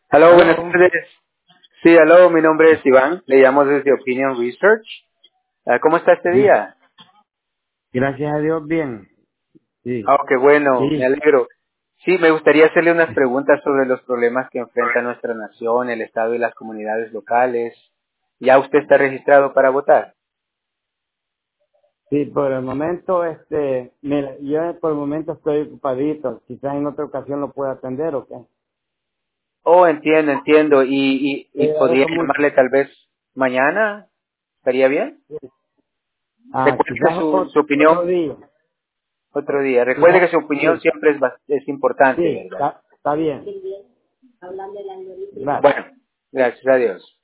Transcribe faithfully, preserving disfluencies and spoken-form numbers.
Aló, buenas Aló. tardes. Sí, aló, mi nombre es Iván, le llamo desde Opinion Research. Ah, ¿Cómo está este Sí, día? gracias a Dios, bien. Sí, Ah, qué bueno, me sí, alegro. Sí, me gustaría hacerle unas preguntas sobre los problemas que enfrenta nuestra nación, el Estado y las comunidades locales. ¿Ya usted está registrado para votar? sí, por el momento, este, mira, yo por el momento estoy ocupadito. Quizás en otra ocasión lo pueda atender, ¿o qué? Oh, entiendo, entiendo. ¿Y, y, Le y podría agradezco mucho. llamarle tal vez mañana? ¿Estaría bien? Ah, Recuerde que quizás su, ot- su otro opinión, día. otro día, recuerde que Quizás, su opinión sí, siempre es, bas- es importante, sí, ¿verdad? está, está bien. Gracias. Bueno, gracias a Dios.